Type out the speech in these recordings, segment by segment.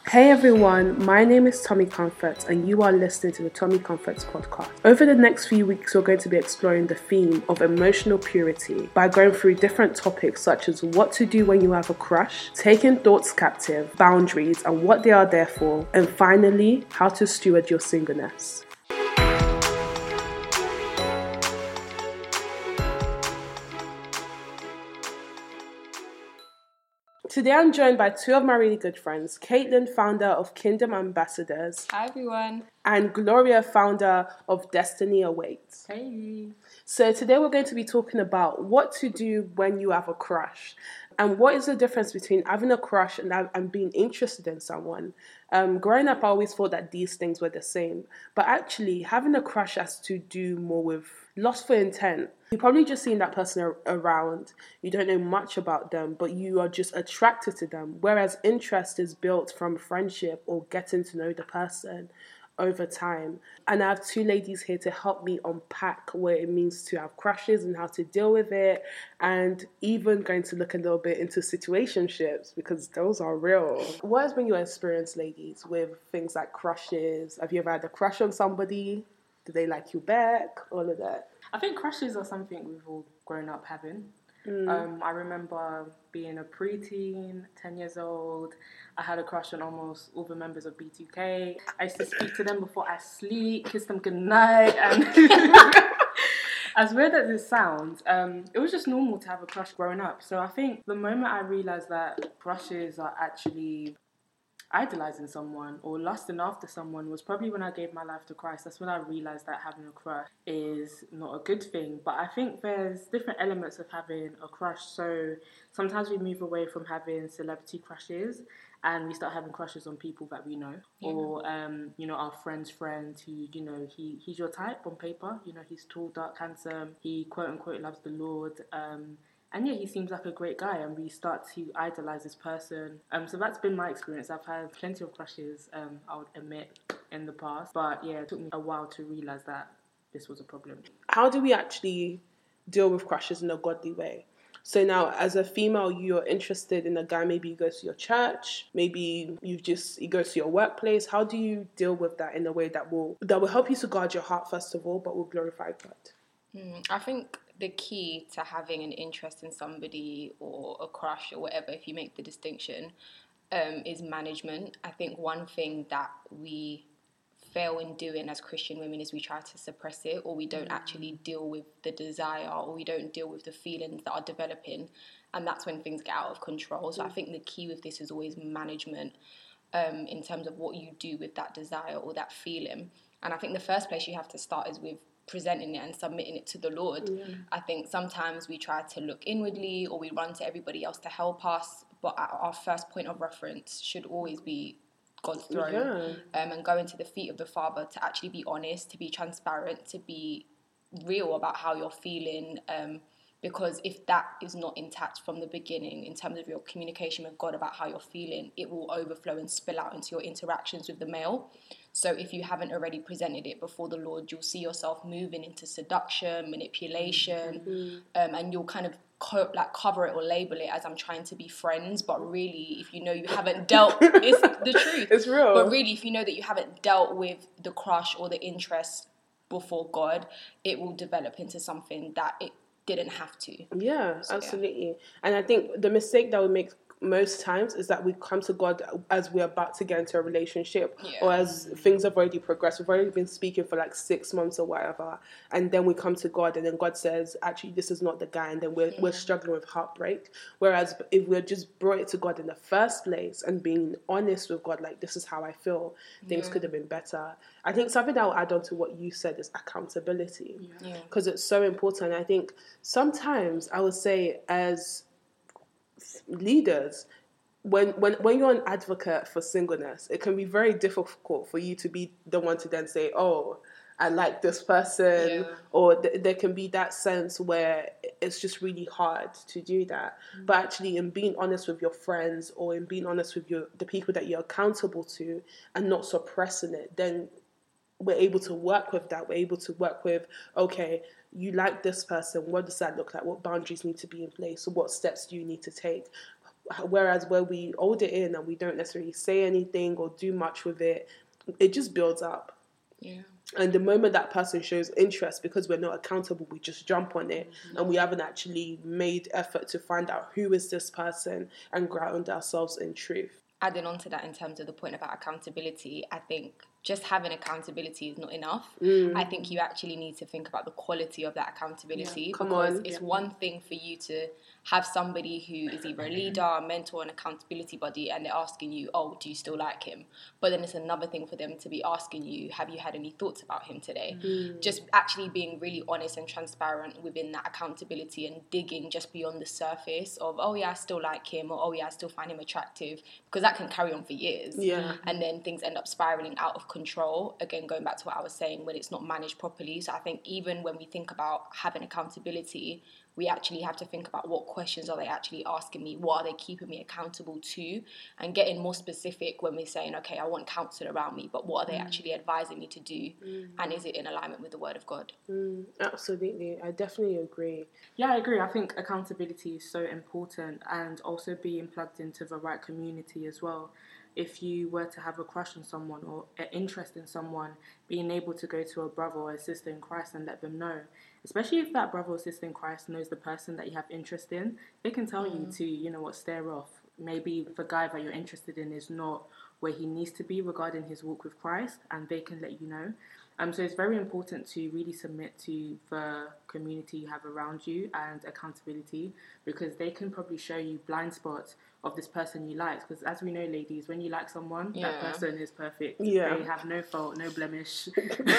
Hey everyone, my name is Tommy Comforts and you are listening to the Tommy Comforts podcast. Over the next few weeks, we're going to be exploring the theme of emotional purity by going through different topics such as what to do when you have a crush, taking thoughts captive, boundaries and what they are there for, and finally, how to steward your singleness. Today I'm joined by two of my really good friends, Caitlin, founder of Kingdom Ambassadors. Hi everyone. And Gloria, founder of Destiny Awaits. Hey. So today we're going to be talking about what to do when you have a crush. And what is the difference between having a crush and being interested in someone? Growing up, I always thought that these things were the same. But actually, having a crush has to do more with lustful intent. You're probably just seeing that person around. You don't know much about them, but you are just attracted to them. Whereas interest is built from friendship or getting to know the person over time. And I have two ladies here to help me unpack what it means to have crushes and how to deal with it, and even going to look a little bit into situationships because those are real. What has been your experience, ladies, with things like crushes? Have you ever had a crush on somebody? Do they like you back? All of that. I think crushes are something we've all grown up having. I remember being a preteen, 10 years old. I had a crush on almost all the members of B2K. I used to speak to them before I sleep, kiss them goodnight. And as weird as it sounds, it was just normal to have a crush growing up. So I think the moment I realised that crushes are actually idolizing someone or lusting after someone was probably when I gave my life to Christ. That's when I realized that having a crush is not a good thing. But I think there's different elements of having a crush. So sometimes we move away from having celebrity crushes and we start having crushes on people that we know, or our friend's friend who, he's your type on paper. He's tall, dark, handsome, he quote unquote loves the Lord, and yeah, he seems like a great guy, and we start to idolize this person. So that's been my experience. I've had plenty of crushes, I would admit, in the past. But yeah, it took me a while to realize that this was a problem. How do we actually deal with crushes in a godly way? So now, as a female, you're interested in a guy. Maybe you go to your church. Maybe you go to your workplace. How do you deal with that in a way that will help you to guard your heart first of all, but will glorify God? I think the key to having an interest in somebody or a crush or whatever, if you make the distinction, is management. I think one thing that we fail in doing as Christian women is we try to suppress it, or we don't actually deal with the desire, or we don't deal with the feelings that are developing, and that's when things get out of control. So I think the key with this is always management, in terms of what you do with that desire or that feeling. And I think the first place you have to start is with presenting it and submitting it to the Lord. I think sometimes we try to look inwardly or we run to everybody else to help us, but our first point of reference should always be God's throne, and going to the feet of the Father to actually be honest, to be transparent, to be real about how you're feeling, because if that is not intact from the beginning in terms of your communication with God about how you're feeling, it will overflow and spill out into your interactions with the male. So if you haven't already presented it before the Lord, you'll see yourself moving into seduction, manipulation, and you'll kind of cover it or label it as I'm trying to be friends. But really, if you know you haven't dealt, it's the truth. It's real. But really, if you know that you haven't dealt with the crush or the interest before God, it will develop into something that it didn't have to. Yeah, so, absolutely. Yeah. And I think the mistake that we make most times is that we come to God as we're about to get into a relationship, or as things have already progressed. We've already been speaking for like 6 months or whatever, and then we come to God and then God says, actually, this is not the guy, and then we're struggling with heartbreak. Whereas if we're just brought it to God in the first place and being honest with God, like, this is how I feel, things could have been better. I think something that I'll add on to what you said is accountability, because it's so important. I think sometimes I would say as leaders, when you're an advocate for singleness, it can be very difficult for you to be the one to then say, oh, I like this person, or there can be that sense where it's just really hard to do that. But actually, in being honest with your friends, or in being honest with the people that you're accountable to, and not suppressing it, then we're able to work with that. We're able to work with, okay, you like this person, what does that look like? What boundaries need to be in place? So what steps do you need to take? Whereas where we hold it in and we don't necessarily say anything or do much with it, it just builds up. Yeah. And the moment that person shows interest, because we're not accountable, we just jump on it, and we haven't actually made effort to find out who is this person and ground ourselves in truth. Adding on to that in terms of the point about accountability, I think just having accountability is not enough. I think you actually need to think about the quality of that accountability. Because it's one thing for you to have somebody who is either a leader, a mentor, an accountability buddy, and they're asking you, oh, do you still like him? But then it's another thing for them to be asking you, have you had any thoughts about him today? Just actually being really honest and transparent within that accountability and digging just beyond the surface of, oh yeah, I still like him, or oh yeah, I still find him attractive, because that can carry on for years. And then things end up spiraling out of control. Again, going back to what I was saying, when it's not managed properly. So I think even when we think about having accountability, we actually have to think about what questions are they actually asking me, what are they keeping me accountable to, and getting more specific when we're saying, okay, I want counsel around me, but what are they actually advising me to do, and is it in alignment with the Word of God? Absolutely, I definitely agree. Yeah, I agree. I think accountability is so important, and also being plugged into the right community as well. If you were to have a crush on someone or an interest in someone, being able to go to a brother or a sister in Christ and let them know, especially if that brother or sister in Christ knows the person that you have interest in, they can tell you to, stare off. Maybe the guy that you're interested in is not where he needs to be regarding his walk with Christ, and they can let you know. So it's very important to really submit to the community you have around you and accountability, because they can probably show you blind spots of this person you like. Because as we know, ladies, when you like someone, that person is perfect. Yeah. They have no fault, no blemish.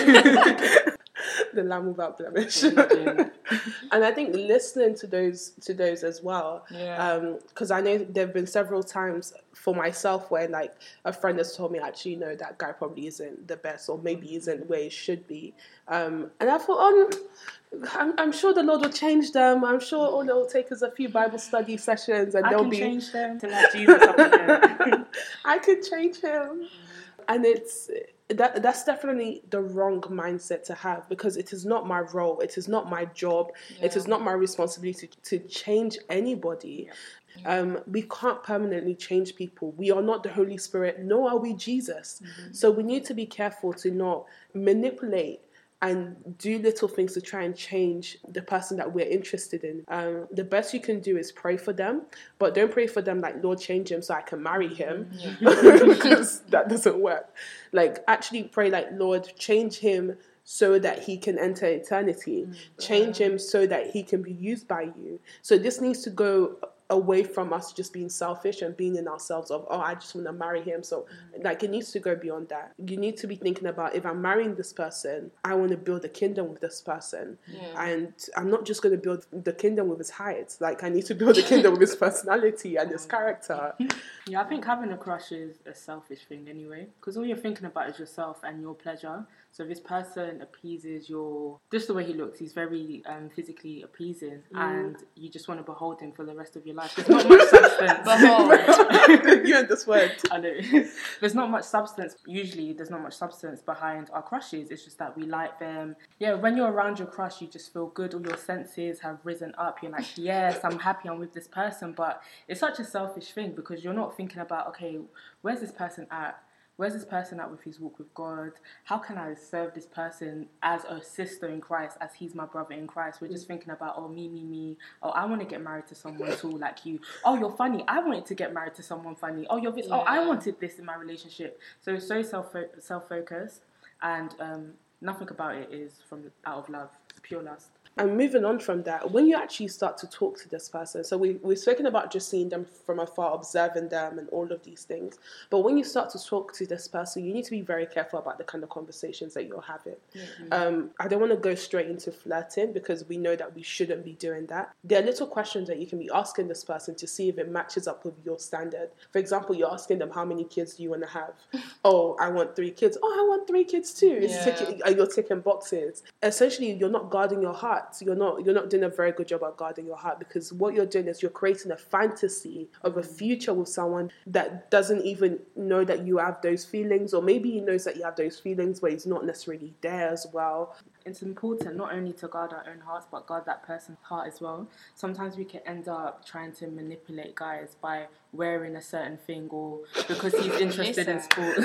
The lamb without blemish. And I think listening to those as well, because I know there have been several times for myself where like a friend has told me, actually, no, that guy probably isn't the best, or maybe isn't where he should be, and I thought, I'm sure the Lord will change them. I'm sure all it will take is a few Bible study sessions, and they'll be change them to let Jesus up again. I could change him. And that's definitely the wrong mindset to have, because it is not my role, it is not my job, it is not my responsibility to change anybody. We can't permanently change people. We are not the Holy Spirit, nor are we Jesus. So we need to be careful to not manipulate and do little things to try and change the person that we're interested in. The best you can do is pray for them, but don't pray for them like, Lord, change him so I can marry him, because that doesn't work. Like, actually pray like, Lord, change him so that he can enter eternity. Change him so that he can be used by you. So this needs to go away from us just being selfish and being in ourselves of, I just want to marry him. So like, it needs to go beyond that. You need to be thinking about, if I'm marrying this person, I want to build a kingdom with this person. And I'm not just going to build the kingdom with his height. Like, I need to build a kingdom with his personality and his character. Yeah, I think having a crush is a selfish thing anyway, because all you're thinking about is yourself and your pleasure. So if this person appeases just the way he looks, he's very physically appeasing, and you just want to behold him for the rest of your life. There's not much substance. You and this word. I know. There's not much substance. Usually there's not much substance behind our crushes. It's just that we like them. Yeah, when you're around your crush, you just feel good. All your senses have risen up. You're like, yes, I'm happy I'm with this person. But it's such a selfish thing, because you're not thinking about, okay, where's this person at? Where's this person at with his walk with God? How can I serve this person as a sister in Christ, as he's my brother in Christ? We're just thinking about, me. Oh, I want to get married to someone tall like you. Oh, you're funny. I wanted to get married to someone funny. Oh, you're this. Oh, I wanted this in my relationship. So it's so self-focused, and nothing about it is out of love. It's pure lust. And moving on from that, when you actually start to talk to this person, so we've spoken about just seeing them from afar, observing them and all of these things. But when you start to talk to this person, you need to be very careful about the kind of conversations that you're having. I don't want to go straight into flirting, because we know that we shouldn't be doing that. There are little questions that you can be asking this person to see if it matches up with your standard. For example, you're asking them, how many kids do you want to have? Oh, I want 3 kids. Oh, I want 3 kids too. You're ticking boxes. Essentially, you're not guarding your heart. heart, you're not doing a very good job at guarding your heart, because what you're doing is you're creating a fantasy of a future with someone that doesn't even know that you have those feelings, or maybe he knows that you have those feelings but he's not necessarily there as well. It's important not only to guard our own hearts, but guard that person's heart as well. Sometimes we can end up trying to manipulate guys by wearing a certain thing, or because he's interested in sport.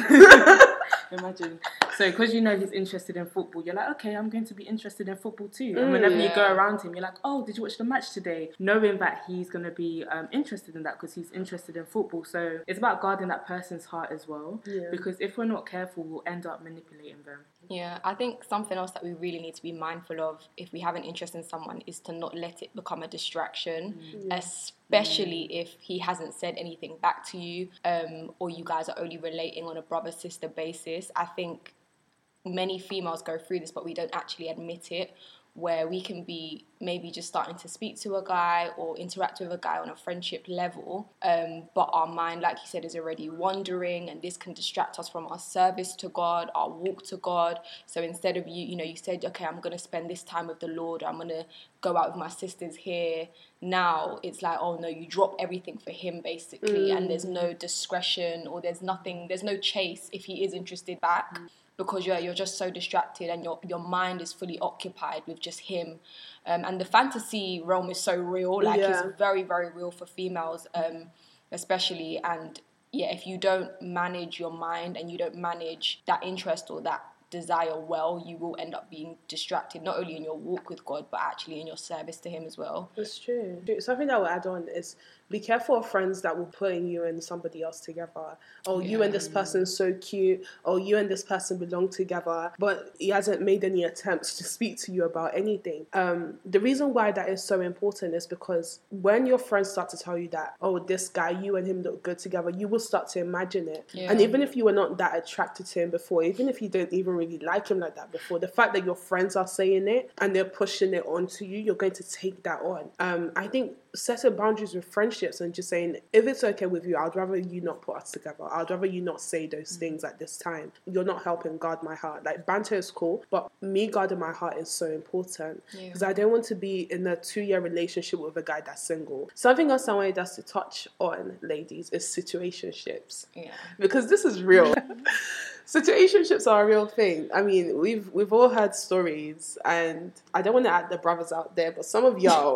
Imagine. So because you know he's interested in football, you're like, okay, I'm going to be interested in football too. And whenever you go around him, you're like, oh, did you watch the match today? Knowing that he's going to be interested in that because he's interested in football. So it's about guarding that person's heart as well. Yeah. Because if we're not careful, we'll end up manipulating them. Yeah, I think something else that we really need to be mindful of if we have an interest in someone is to not let it become a distraction, especially if he hasn't said anything back to you, or you guys are only relating on a brother-sister basis. I think many females go through this, but we don't actually admit it, where we can be maybe just starting to speak to a guy or interact with a guy on a friendship level, but our mind, like you said, is already wandering, and this can distract us from our service to God, our walk to God. So instead of you said, okay, I'm going to spend this time with the Lord, I'm going to go out with my sisters here. Now it's like, oh no, you drop everything for him basically, and there's no discretion, or there's no chase if he is interested back. Because you're just so distracted, and your mind is fully occupied with just him. And the fantasy realm is so real. It's very, very real for females, especially. And if you don't manage your mind and you don't manage that interest or that desire well, you will end up being distracted, not only in your walk with God, but actually in your service to him as well. That's true. Something that I will add on is be careful of friends that will put you and somebody else together. Oh, you and this person's so cute. Oh, you and this person belong together. But he hasn't made any attempts to speak to you about anything. The reason why that is so important is because when your friends start to tell you that, oh, this guy, you and him look good together, you will start to imagine it. Yeah. And even if you were not that attracted to him before, even if you didn't even really like him like that before, the fact that your friends are saying it and they're pushing it onto you, you're going to take that on. I think setting boundaries with friendships and just saying, if it's okay with you, I'd rather you not put us together. I'd rather you not say those things at this time. You're not helping guard my heart. Like, banter is cool, but me guarding my heart is so important, because I don't want to be in a 2-year relationship with a guy that's single. Something else I wanted us to touch on, ladies, is situationships. Yeah. Because this is real. Situationships are a real thing. I mean, we've all heard stories, and I don't want to add the brothers out there, but some of y'all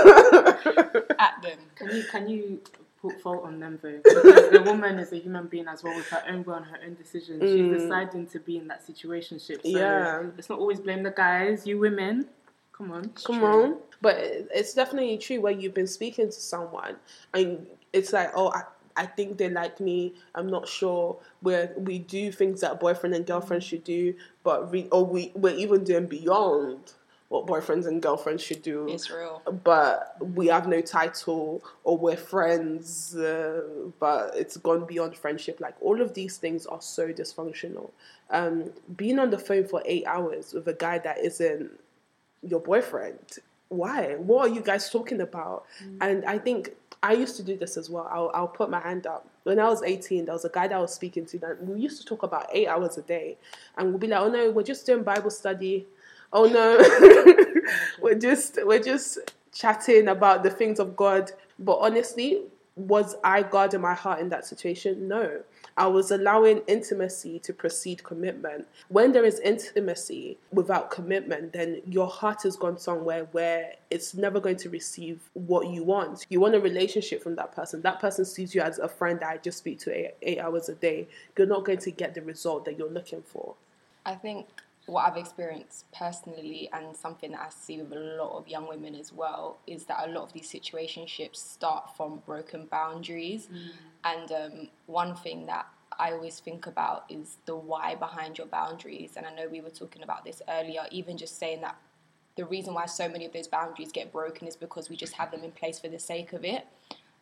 at them. Can you put fault on them though? Because the woman is a human being as well, with her own will and her own decisions. She's deciding to be in that situationship. So let's not always blame the guys. You women, come on. But it's definitely true where you've been speaking to someone and it's like, oh, I think they like me. I'm not sure. We do things that boyfriend and girlfriend should do, but we're even doing beyond what boyfriends and girlfriends should do. It's real. But we have no title, or we're friends, but it's gone beyond friendship. Like, all of these things are so dysfunctional. Being on the phone for 8 hours with a guy that isn't your boyfriend. Why? What are you guys talking about? And I think I used to do this as well. I'll put my hand up. When I was 18, there was a guy that I was speaking to that we used to talk about 8 hours a day. And we'll be like, oh no, we're just doing Bible study. Oh no, we're just chatting about the things of God. But honestly, was I guarding my heart in that situation? No. I was allowing intimacy to precede commitment. When there is intimacy without commitment, then your heart has gone somewhere where it's never going to receive what you want. You want a relationship from that person. That person sees you as a friend that I just speak to 8 hours a day. You're not going to get the result that you're looking for. I think what I've experienced personally, and something that I see with a lot of young women as well, is that a lot of these situationships start from broken boundaries. And one thing that I always think about is the why behind your boundaries. And I know we were talking about this earlier, even just saying that the reason why so many of those boundaries get broken is because we just have them in place for the sake of it.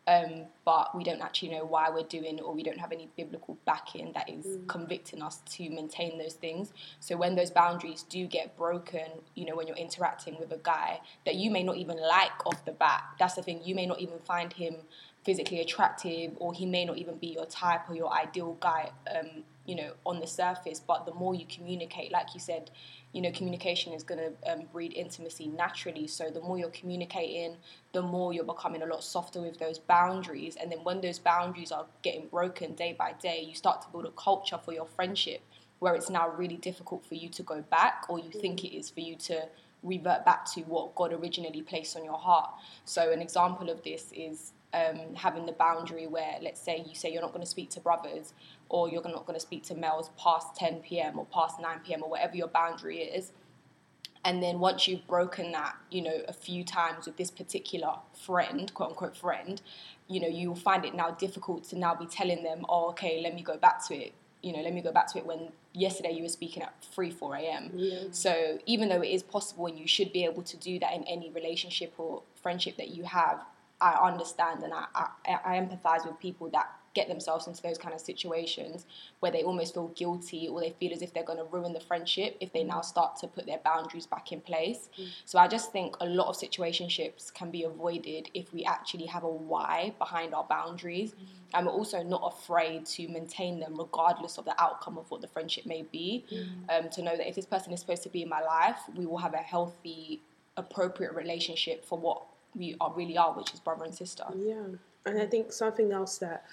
But we don't actually know why we're doing it, or we don't have any biblical backing that is convicting us to maintain those things. So when those boundaries do get broken, when you're interacting with a guy that you may not even like off the bat, that's the thing, you may not even find him physically attractive, or he may not even be your type or your ideal guy on the surface. But the more you communicate, like you said, communication is going to breed intimacy naturally. So the more you're communicating, the more you're becoming a lot softer with those boundaries. And then when those boundaries are getting broken day by day, you start to build a culture for your friendship where it's now really difficult for you to go back, or you think it is for you to revert back to what God originally placed on your heart. So an example of this is having the boundary where, let's say you say you're not going to speak to brothers, or you're not going to speak to males past 10 p.m. or past 9 p.m. or whatever your boundary is. And then once you've broken that, a few times with this particular friend, quote unquote friend, you'll find it now difficult to now be telling them, oh, okay, let me go back to it. Let me go back to it when yesterday you were speaking at 4 a.m. Yeah. So even though it is possible and you should be able to do that in any relationship or friendship that you have, I understand and I empathize with people that get themselves into those kind of situations where they almost feel guilty, or they feel as if they're going to ruin the friendship if they now start to put their boundaries back in place. So I just think a lot of situationships can be avoided if we actually have a why behind our boundaries, and we're also not afraid to maintain them regardless of the outcome of what the friendship may be. To know that if this person is supposed to be in my life, we will have a healthy, appropriate relationship for what we really are, which is brother and sister. Yeah, and I think something else that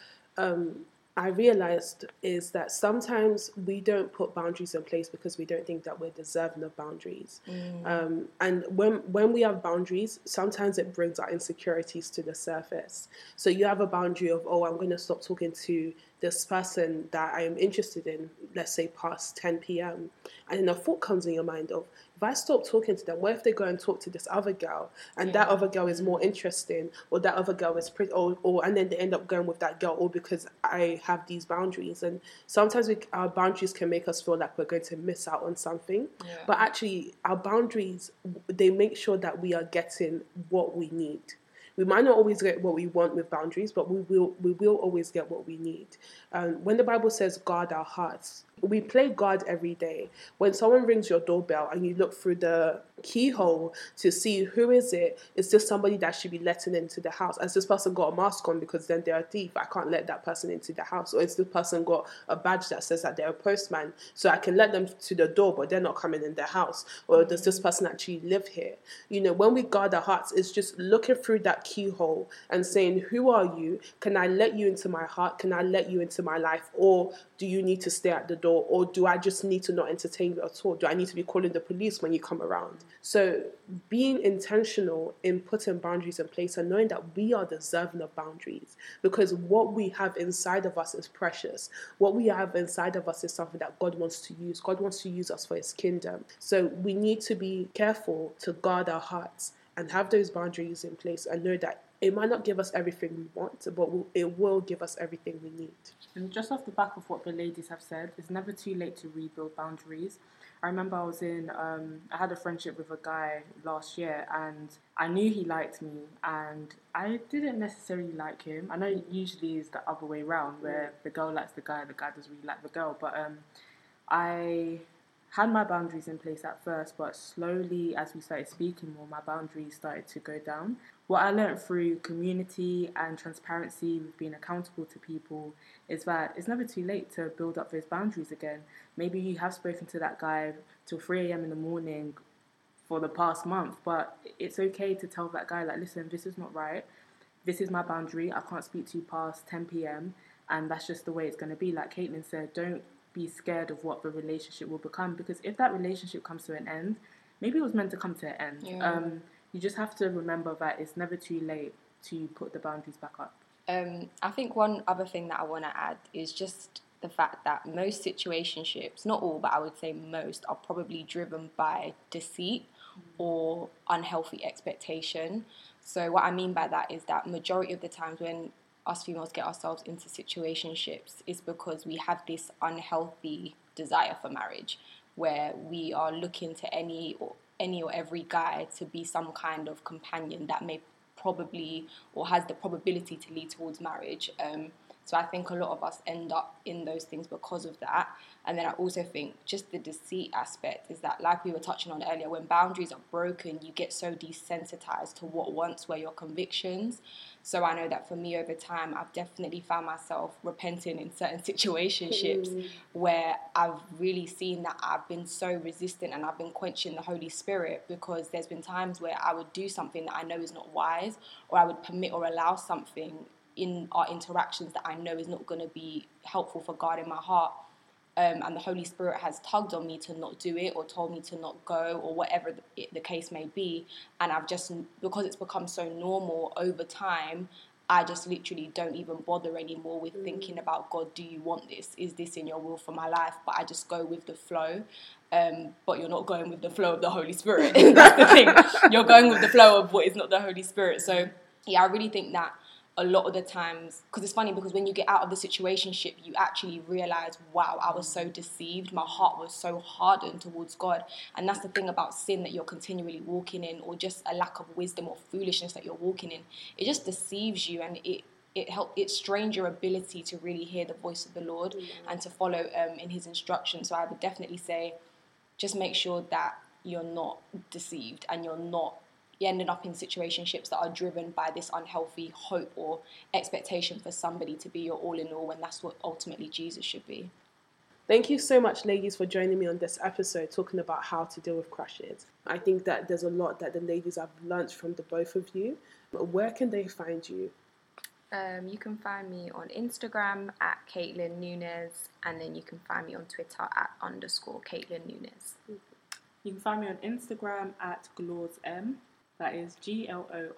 I realized is that sometimes we don't put boundaries in place because we don't think that we're deserving of boundaries. And when we have boundaries, sometimes it brings our insecurities to the surface. So you have a boundary of, oh, I'm going to stop talking to this person that I am interested in, let's say past 10 p.m. And then a thought comes in your mind of, if I stop talking to them, what if they go and talk to this other girl, and that other girl is more interesting, or that other girl is pretty, or and then they end up going with that girl, all because I have these boundaries. And sometimes our boundaries can make us feel like we're going to miss out on something. But actually, our boundaries, they make sure that we are getting what we need. We might not always get what we want with boundaries, but we will always get what we need. When the Bible says guard our hearts, we play God every day. When someone rings your doorbell and you look through the keyhole to see who is it, is this somebody that should be letting into the house? Has this person got a mask on because then they're a thief? I can't let that person into the house. Or is this person got a badge that says that they're a postman, so I can let them to the door, but they're not coming in the house? Or does this person actually live here? When we guard our hearts, it's just looking through that keyhole and saying, who are you? Can I let you into my heart? Can I let you into my life? Or do you need to stay at the door? Or do I just need to not entertain you at all? Do I need to be calling the police when you come around? So being intentional in putting boundaries in place and knowing that we are deserving of boundaries, because what we have inside of us is precious. What we have inside of us is something that God wants to use. God wants to use us for his kingdom. So we need to be careful to guard our hearts and have those boundaries in place and know that it might not give us everything we want, but it will give us everything we need. And just off the back of what the ladies have said, it's never too late to rebuild boundaries. I remember I had a friendship with a guy last year, and I knew he liked me, and I didn't necessarily like him. I know usually it's the other way around, where the girl likes the guy doesn't really like the girl, but I had my boundaries in place at first, but slowly as we started speaking more, my boundaries started to go down. What I learned through community and transparency with being accountable to people is that it's never too late to build up those boundaries again. Maybe you have spoken to that guy till 3 a.m. in the morning for the past month, but it's okay to tell that guy, like, listen, this is not right. This is my boundary. I can't speak to you past 10 p.m. and that's just the way it's going to be. Like Caitlin said, don't be scared of what the relationship will become, because if that relationship comes to an end, maybe it was meant to come to an end. Yeah. You just have to remember that it's never too late to put the boundaries back up. I think one other thing that I want to add is just the fact that most situationships, not all, but I would say most, are probably driven by deceit or unhealthy expectation. So what I mean by that is that majority of the times when us females get ourselves into situationships is because we have this unhealthy desire for marriage, where we are looking to any or every guy to be some kind of companion that may probably or has the probability to lead towards marriage. So I think a lot of us end up in those things because of that. And then I also think just the deceit aspect is that, like we were touching on earlier, when boundaries are broken, you get so desensitized to what once were your convictions. So I know that for me over time, I've definitely found myself repenting in certain situationships where I've really seen that I've been so resistant and I've been quenching the Holy Spirit, because there's been times where I would do something that I know is not wise, or I would permit or allow something in our interactions that I know is not going to be helpful for God in my heart. And the Holy Spirit has tugged on me to not do it, or told me to not go, or whatever the case may be. And I've just, because it's become so normal over time, I just literally don't even bother anymore with thinking about, God, do you want this? Is this in your will for my life? But I just go with the flow. But you're not going with the flow of the Holy Spirit. That's the thing. You're going with the flow of what is not the Holy Spirit. So, yeah, I really think that a lot of the times, because it's funny, because when you get out of the situationship, you actually realize, wow, I was so deceived. My heart was so hardened towards God. And that's the thing about sin that you're continually walking in, or just a lack of wisdom or foolishness that you're walking in. It just deceives you, and it strains your ability to really hear the voice of the Lord and to follow in his instructions. So I would definitely say, just make sure that you're not deceived and you're ending up in situationships that are driven by this unhealthy hope or expectation for somebody to be your all in all, when that's what ultimately Jesus should be. Thank you so much, ladies, for joining me on this episode talking about how to deal with crushes. I think that there's a lot that the ladies have learnt from the both of you. Where can they find you? You can find me on Instagram at Caitlin Nunes, and then you can find me on Twitter at _Caitlin Nunes. You can find me on Instagram at GlorsM. That is GLORZM.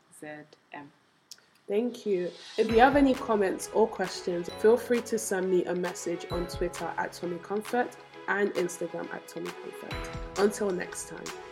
Thank you. If you have any comments or questions, feel free to send me a message on Twitter at Tommy Comfort and Instagram at Tommy Comfort. Until next time.